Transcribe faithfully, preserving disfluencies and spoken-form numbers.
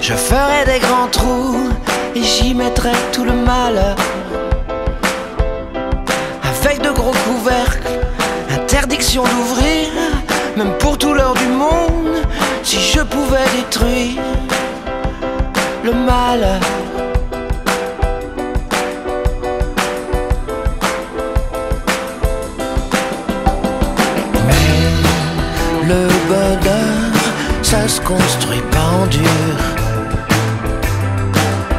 Je ferai des grands trous et j'y mettrai tout le mal. Avec de gros couvercles, interdiction d'ouvrir, même pour tout l'heure du monde. Si je pouvais détruire le mal. Mais le bonheur, ça se construit pas en dur.